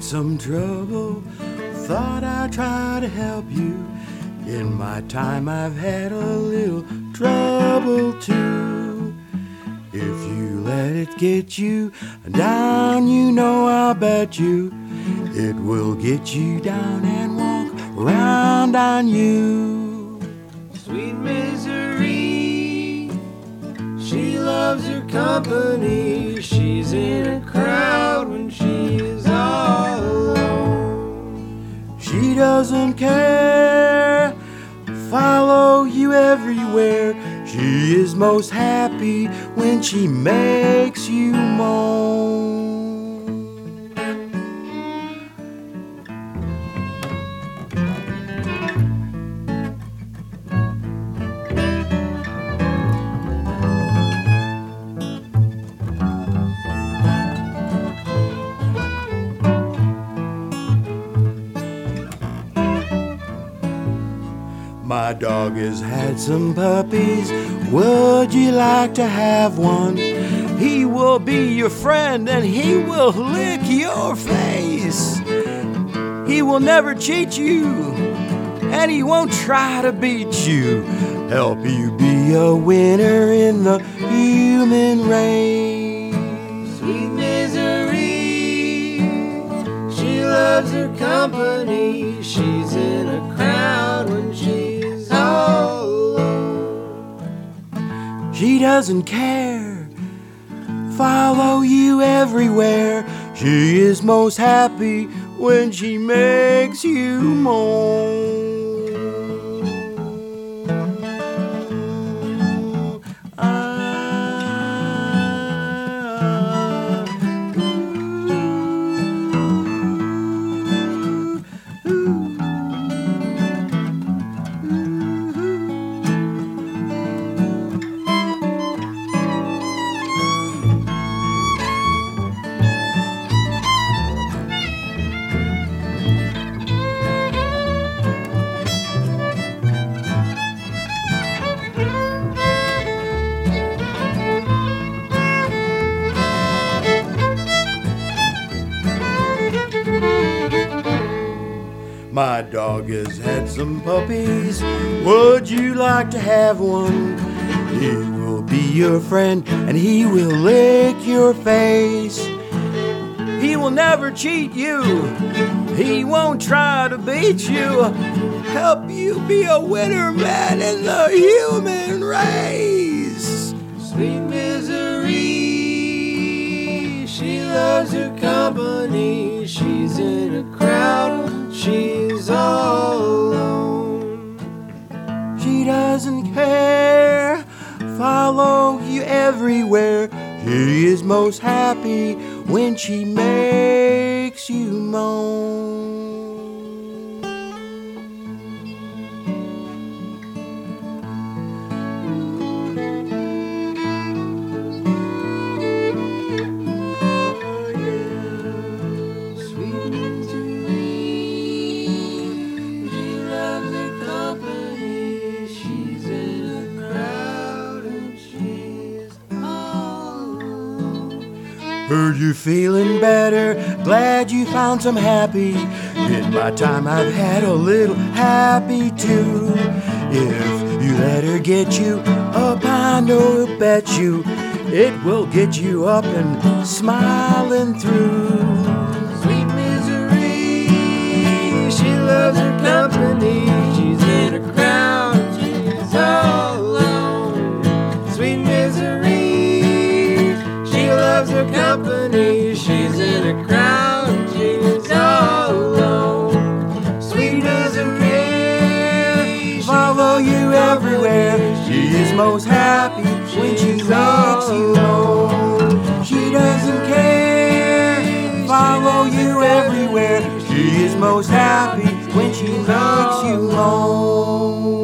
some trouble, thought I'd try to help you. In my time I've had a little trouble too. If you let it get you down, you know I'll bet you it will get you down and walk around on you. Sweet misery, she loves her company. She's in a crowd when she is all alone. She doesn't care, follow you everywhere. She is most happy when she makes you moan. My dog has had some puppies, would you like to have one? He will be your friend and he will lick your face. He will never cheat you and he won't try to beat you. Help you be a winner in the human race. Sweet misery, she loves her company. She's in a crowd when she's all alone. She doesn't care, follow you everywhere. She is most happy when she makes you moan. My dog has had some puppies, would you like to have one? He will be your friend and he will lick your face. He will never cheat you, he won't try to beat you. Help you be a winner man in the human race. Sweet misery, she loves her company. She's in a crowd, she's all alone. She doesn't care, follow you everywhere. She is most happy when she makes you moan. Heard you feeling better, glad you found some happy. In my time I've had a little happy too. If you let her get you up, I know I'll bet you it will get you up and smiling through. Sweet misery, she loves her company. She's in a crowd, she's all alone. Sweet misery, she loves her company. She's in a crowd, she's all alone. Sweet doesn't care, Follow you everywhere. She is most happy when she makes you moan. She doesn't care, follow you everywhere. She is most happy when she makes you moan.